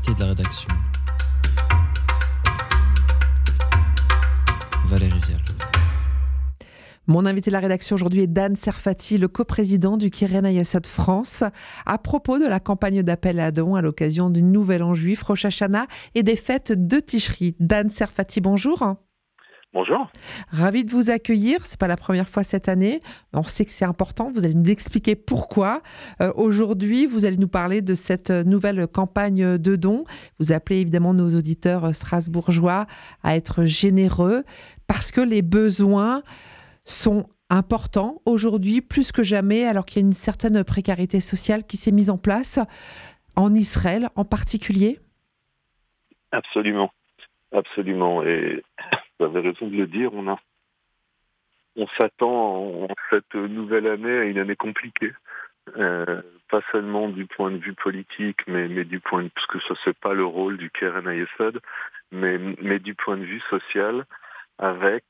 invité de la rédaction, Valérie Vial. Mon invité de la rédaction aujourd'hui est Dan Serfati, le coprésident du Keren Hayesod France, à propos de la campagne d'appel à dons à l'occasion du Nouvel An juif, Rosh Hashanah et des fêtes de Tishri. Dan Serfati, bonjour. Bonjour. Ravi de vous accueillir. C'est pas la première fois cette année. On sait que c'est important. Vous allez nous expliquer pourquoi. Aujourd'hui, vous allez nous parler de cette nouvelle campagne de dons. Vous appelez évidemment nos auditeurs strasbourgeois à être généreux parce que les besoins sont importants aujourd'hui, plus que jamais, alors qu'il y a une certaine précarité sociale qui s'est mise en place en Israël en particulier. Absolument. Et vous avez raison de le dire, on s'attend en cette nouvelle année à une année compliquée. Pas seulement du point de vue politique, mais du point de vue, parce que ça c'est pas le rôle du Keren Hayesod, mais du point de vue social, avec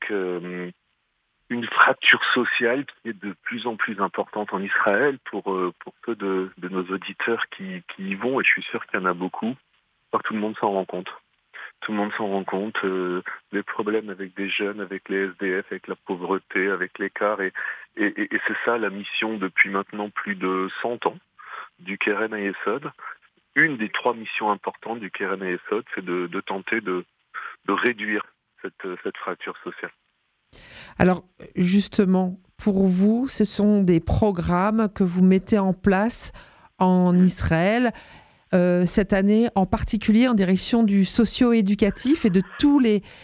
une fracture sociale qui est de plus en plus importante en Israël pour ceux de nos auditeurs qui y vont, et je suis sûr qu'il y en a beaucoup. Alors, tout le monde s'en rend compte. Tout le monde s'en rend compte, les problèmes avec des jeunes, avec les SDF, avec la pauvreté, avec l'écart. Et c'est ça la mission depuis maintenant plus de 100 ans du Keren Hayesod. Une des 3 missions importantes du Keren Hayesod, c'est de tenter de réduire cette fracture sociale. Alors justement, pour vous, ce sont des programmes que vous mettez en place en Israël. Cette année en particulier en direction du socio-éducatif et de tous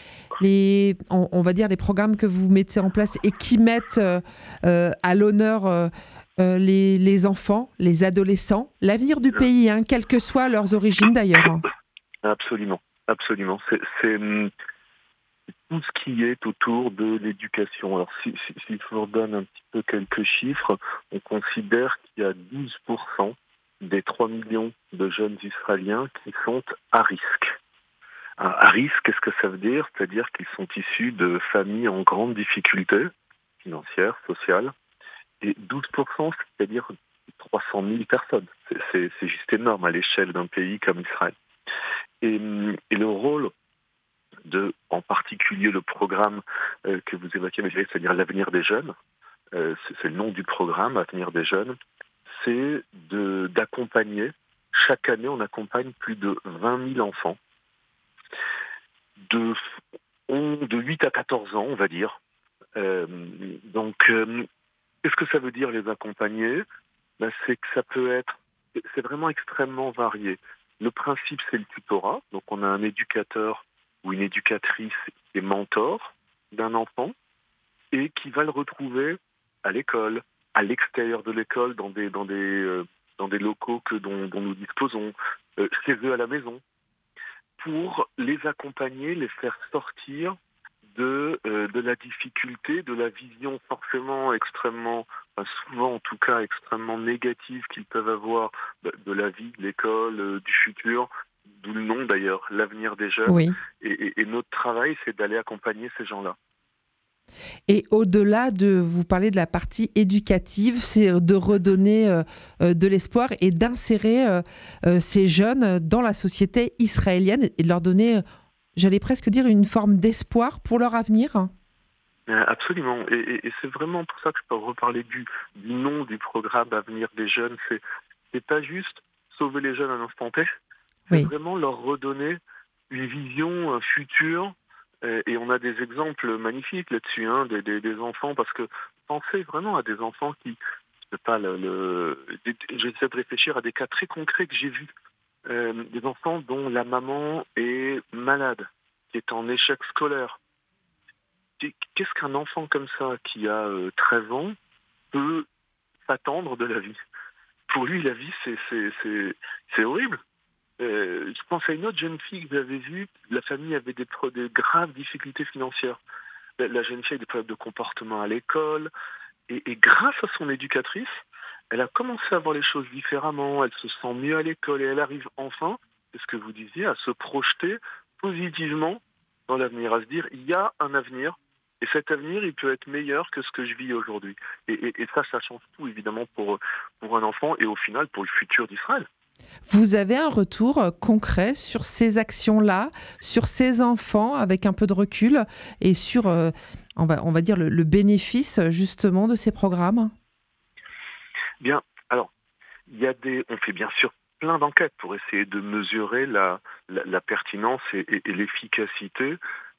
on va dire les programmes que vous mettez en place et qui mettent à l'honneur les enfants, les adolescents, l'avenir du pays, quelles que soient leurs origines d'ailleurs. Absolument. C'est tout ce qui est autour de l'éducation. Alors si je vous redonne un petit peu quelques chiffres, on considère qu'il y a 12% des 3 millions de jeunes Israéliens qui sont à risque. À risque, qu'est-ce que ça veut dire ? C'est-à-dire qu'ils sont issus de familles en grande difficulté financière, sociale. Et 12%, c'est-à-dire 300 000 personnes. C'est juste énorme à l'échelle d'un pays comme Israël. Et le rôle en particulier le programme que vous évoquez, c'est-à-dire l'avenir des jeunes, c'est le nom du programme, Avenir des jeunes, c'est d'accompagner, chaque année on accompagne plus de 20 000 enfants de 8 à 14 ans, on va dire. Donc, qu'est-ce que ça veut dire les accompagner ? C'est que c'est vraiment extrêmement varié. Le principe, c'est le tutorat. Donc, on a un éducateur ou une éducatrice qui est mentor d'un enfant et qui va le retrouver à l'école, à l'extérieur de l'école, dans des locaux dont nous disposons, chez eux à la maison, pour les accompagner, les faire sortir de la difficulté, de la vision forcément souvent en tout cas extrêmement négative qu'ils peuvent avoir de la vie, de l'école, du futur, d'où le nom d'ailleurs, l'avenir des jeunes. Oui. Et notre travail, c'est d'aller accompagner ces gens-là. Et au-delà vous parlez de la partie éducative, c'est de redonner de l'espoir et d'insérer ces jeunes dans la société israélienne et de leur donner, j'allais presque dire, une forme d'espoir pour leur avenir. Absolument. Et c'est vraiment pour ça que je peux reparler du nom du programme Avenir des jeunes. C'est pas juste sauver les jeunes à l'instant T, c'est vraiment leur redonner une vision future. Et on a des exemples magnifiques là-dessus, des enfants, parce que pensez vraiment à des enfants j'essaie de réfléchir à des cas très concrets que j'ai vus. Des enfants dont la maman est malade, qui est en échec scolaire. Qu'est-ce qu'un enfant comme ça, qui a 13 ans, peut s'attendre de la vie ? Pour lui, la vie, c'est horrible. Je pense à une autre jeune fille que j'avais vue, la famille avait des graves difficultés financières. La jeune fille a des problèmes de comportement à l'école, et grâce à son éducatrice, elle a commencé à voir les choses différemment, elle se sent mieux à l'école, et elle arrive enfin, c'est ce que vous disiez, à se projeter positivement dans l'avenir, à se dire, il y a un avenir, et cet avenir, il peut être meilleur que ce que je vis aujourd'hui. Et ça change tout, évidemment, pour un enfant, et au final, pour le futur d'Israël. Vous avez un retour concret sur ces actions-là, sur ces enfants, avec un peu de recul, et sur, on va dire, le bénéfice justement de ces programmes? Bien, alors, on fait bien sûr plein d'enquêtes pour essayer de mesurer la pertinence et l'efficacité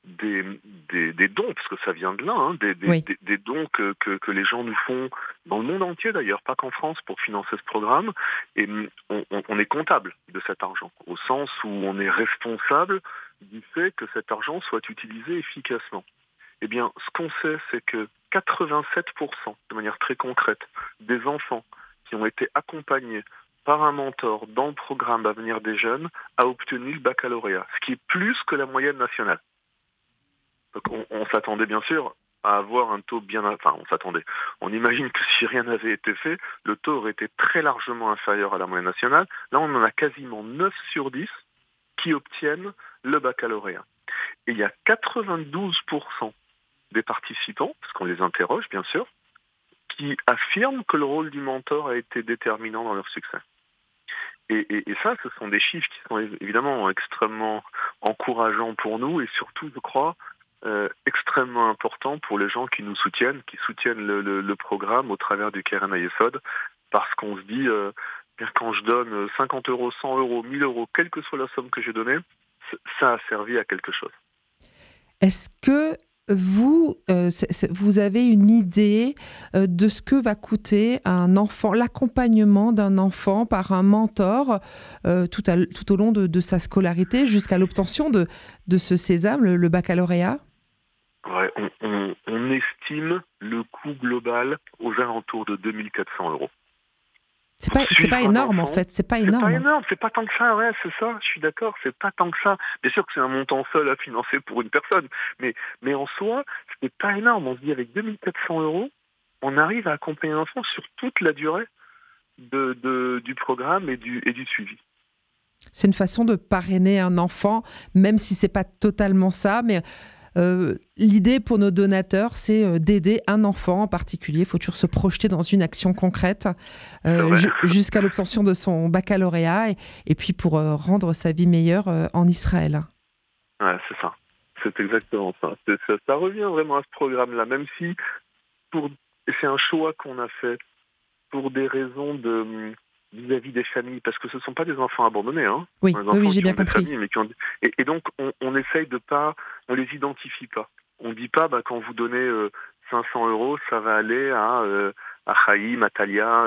des dons, parce que ça vient de là, hein, Oui. des dons que les gens nous font dans le monde entier d'ailleurs, pas qu'en France, pour financer ce programme. Et on est comptable de cet argent, au sens où on est responsable du fait que cet argent soit utilisé efficacement. Eh bien, ce qu'on sait, c'est que 87%, de manière très concrète, des enfants qui ont été accompagnés par un mentor dans le programme Avenir des jeunes a obtenu le baccalauréat, ce qui est plus que la moyenne nationale. Donc on s'attendait bien sûr à avoir un taux on imagine que si rien n'avait été fait, le taux aurait été très largement inférieur à la moyenne nationale. Là, on en a quasiment 9 sur 10 qui obtiennent le baccalauréat. Et il y a 92% des participants, parce qu'on les interroge bien sûr, qui affirment que le rôle du mentor a été déterminant dans leur succès. Et ça, ce sont des chiffres qui sont évidemment extrêmement encourageants pour nous et surtout, je crois, extrêmement importants pour les gens qui nous soutiennent, qui soutiennent le programme au travers du Keren Hayesod, parce qu'on se dit, quand je donne 50 euros, 100 euros, 1000 euros, quelle que soit la somme que j'ai donnée, ça a servi à quelque chose. Est-ce que vous avez une idée de ce que va coûter un enfant, l'accompagnement d'un enfant par un mentor tout au long de sa scolarité jusqu'à l'obtention de ce sésame, le baccalauréat? Ouais, on estime le coût global aux alentours de 2400 euros. C'est pas énorme, en fait, c'est pas énorme. C'est pas énorme, c'est pas tant que ça, ouais, c'est ça, je suis d'accord, c'est pas tant que ça. Bien sûr que c'est un montant seul à financer pour une personne, mais en soi, c'est pas énorme. On se dit, avec 2400 euros, on arrive à accompagner un enfant sur toute la durée du programme et du suivi. C'est une façon de parrainer un enfant, même si c'est pas totalement ça, mais l'idée pour nos donateurs, c'est d'aider un enfant en particulier. Il faut toujours se projeter dans une action concrète jusqu'à l'obtention de son baccalauréat et puis pour rendre sa vie meilleure en Israël. Ouais, c'est ça. C'est exactement ça. Ça revient vraiment à ce programme-là, même si c'est un choix qu'on a fait pour des raisons vis-à-vis des familles, parce que ce ne sont pas des enfants abandonnés, hein. Oui, Des enfants j'ai qui bien ont des compris. familles, mais et donc on essaye de pas, on les identifie pas. On dit pas, quand vous donnez 500 euros, ça va aller à Chaim, à Talia,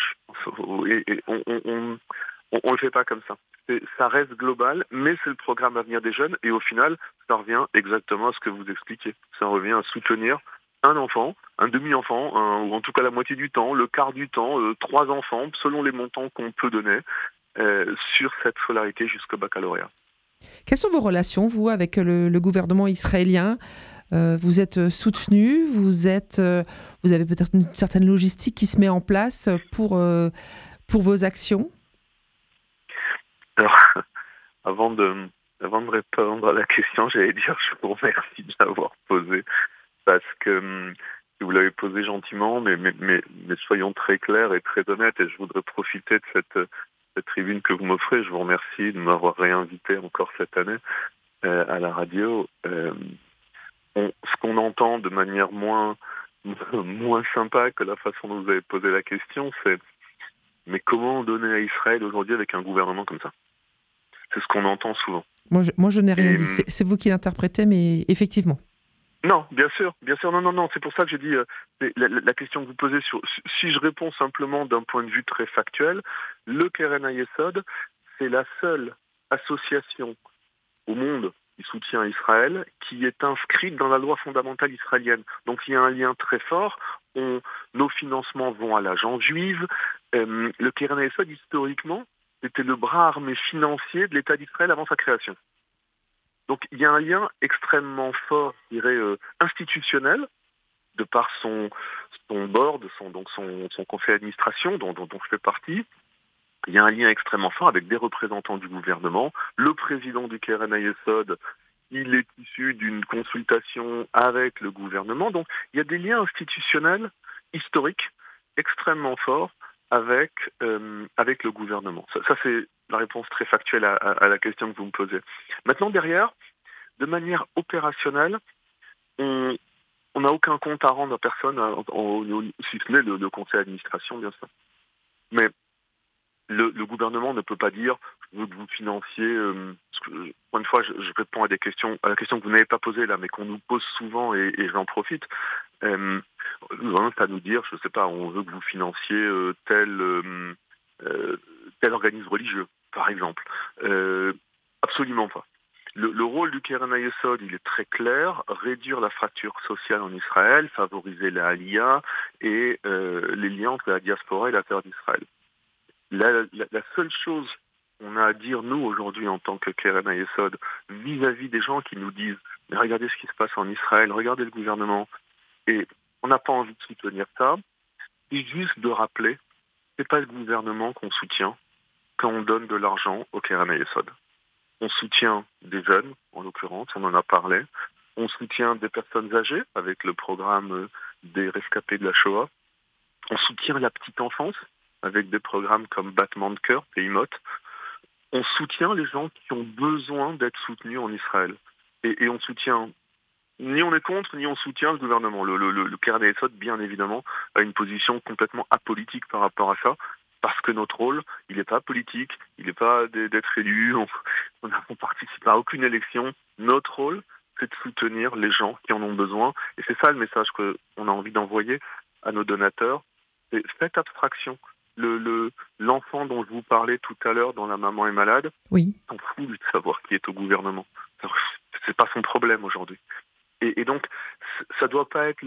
et on le fait pas comme ça. Ça reste global, mais c'est le programme Avenir des jeunes, et au final, ça revient exactement à ce que vous expliquez. Ça revient à soutenir un enfant, un demi-enfant, ou en tout cas la moitié du temps, le quart du temps, 3 enfants, selon les montants qu'on peut donner, sur cette scolarité jusqu'au baccalauréat. Quelles sont vos relations, vous, avec le gouvernement israélien ? Vous êtes soutenu, vous avez peut-être une certaine logistique qui se met en place pour vos actions ? Alors, avant de répondre à la question, j'allais dire je vous remercie de l'avoir posée, parce que vous l'avez posée gentiment, mais soyons très clairs et très honnêtes, et je voudrais profiter de cette tribune que vous m'offrez. Je vous remercie de m'avoir réinvité encore cette année à la radio. Ce qu'on entend de manière moins sympa que la façon dont vous avez posé la question, c'est mais comment donner à Israël aujourd'hui avec un gouvernement comme ça? C'est ce qu'on entend souvent. Moi, je n'ai rien dit. C'est vous qui l'interprétez, mais effectivement. Non, bien sûr, non. C'est pour ça que j'ai dit la question que vous posez si je réponds simplement d'un point de vue très factuel, le Keren Hayesod, c'est la seule association au monde qui soutient Israël qui est inscrite dans la loi fondamentale israélienne. Donc il y a un lien très fort. Nos financements vont à l'agence juive. Le Keren Hayesod, historiquement, c'était le bras armé financier de l'État d'Israël avant sa création. Donc il y a un lien extrêmement fort, je dirais, institutionnel, de par son board, son conseil d'administration dont je fais partie. Il y a un lien extrêmement fort avec des représentants du gouvernement. Le président du Keren Hayesod, il est issu d'une consultation avec le gouvernement. Donc il y a des liens institutionnels, historiques, extrêmement forts avec le gouvernement. Ça c'est la réponse très factuelle à la question que vous me posez. Maintenant, derrière, de manière opérationnelle, on n'a aucun compte à rendre à personne, si ce n'est le conseil d'administration, bien sûr. Mais le gouvernement ne peut pas dire je veux que vous financiez. Encore une fois, je réponds à la question que vous n'avez pas posée là, mais qu'on nous pose souvent et j'en profite. Le gouvernement peut nous dire, je ne sais pas, on veut que vous financiez tel organisme religieux, par exemple. Absolument pas. Le rôle du Keren Hayesod, il est très clair, réduire la fracture sociale en Israël, favoriser la Aliyah et les liens entre la diaspora et la terre d'Israël. La seule chose qu'on a à dire, nous, aujourd'hui, en tant que Keren Hayesod, vis-à-vis des gens qui nous disent « Mais regardez ce qui se passe en Israël, regardez le gouvernement », et on n'a pas envie de soutenir ça, c'est juste de rappeler, c'est pas le gouvernement qu'on soutient quand on donne de l'argent au Keren Hayesod. On soutient des jeunes, en l'occurrence, on en a parlé. On soutient des personnes âgées avec le programme des rescapés de la Shoah. On soutient la petite enfance avec des programmes comme Battement de cœur, PIMOT. On soutient les gens qui ont besoin d'être soutenus en Israël. Et on soutient, ni on est contre, ni on soutient le gouvernement. Le Keren Hayesod, bien évidemment, a une position complètement apolitique par rapport à ça. Parce que notre rôle, il n'est pas politique, il n'est pas d'être élu, on participe à aucune élection. Notre rôle, c'est de soutenir les gens qui en ont besoin. Et c'est ça le message qu'on a envie d'envoyer à nos donateurs. C'est faites abstraction. L'enfant dont je vous parlais tout à l'heure dans La maman est malade, oui. on s'en fout de savoir qui est au gouvernement. C'est pas son problème aujourd'hui. Et donc, ça doit pas être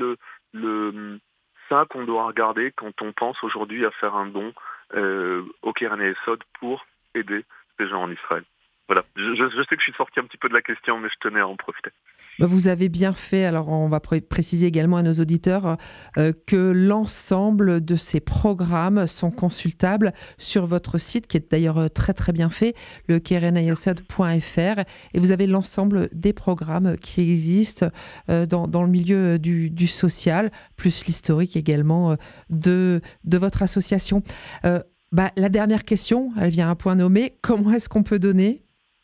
ça qu'on doit regarder quand on pense aujourd'hui à faire un don au Keren Hayesod pour aider ces gens en Israël. Voilà. Je sais que je suis sorti un petit peu de la question, mais je tenais à en profiter. Vous avez bien fait. Alors, on va préciser également à nos auditeurs que l'ensemble de ces programmes sont consultables sur votre site, qui est d'ailleurs très très bien fait, le kerenhayesod.fr. Et vous avez l'ensemble des programmes qui existent dans le milieu du social, plus l'historique également de votre association. La dernière question, elle vient à un point nommé. Comment est-ce qu'on peut donner ?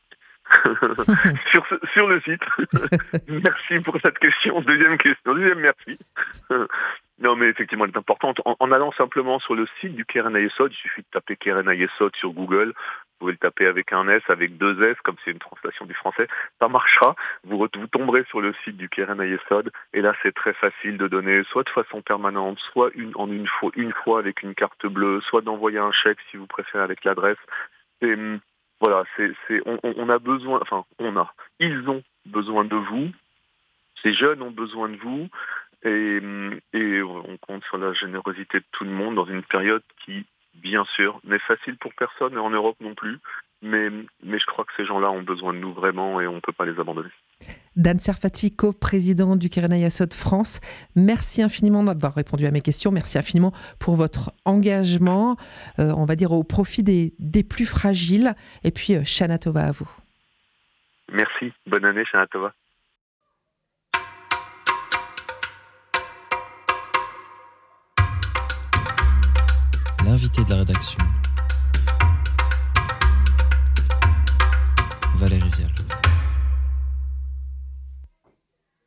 sur le site. Merci pour cette question. Deuxième merci. Non, mais effectivement, elle est importante. En allant simplement sur le site du Keren Hayesod, il suffit de taper Keren Hayesod sur Google. Vous pouvez le taper avec un S, avec 2 S, comme c'est une translation du français. Ça marchera. Vous tomberez sur le site du Keren Hayesod. Et là, c'est très facile de donner, soit de façon permanente, soit une fois avec une carte bleue, soit d'envoyer un chèque, si vous préférez, avec l'adresse. Voilà, on a besoin, ils ont besoin de vous, ces jeunes ont besoin de vous, et on compte sur la générosité de tout le monde dans une période qui, bien sûr, n'est facile pour personne, et en Europe non plus, mais je crois que ces gens-là ont besoin de nous vraiment, et on ne peut pas les abandonner. Dan Serfati, co-président du Keren Hayesod France, merci infiniment d'avoir répondu à mes questions, merci infiniment pour votre engagement, on va dire au profit des plus fragiles, et puis Shana Tova à vous. Merci, bonne année Shana Tova. L'invité de la rédaction.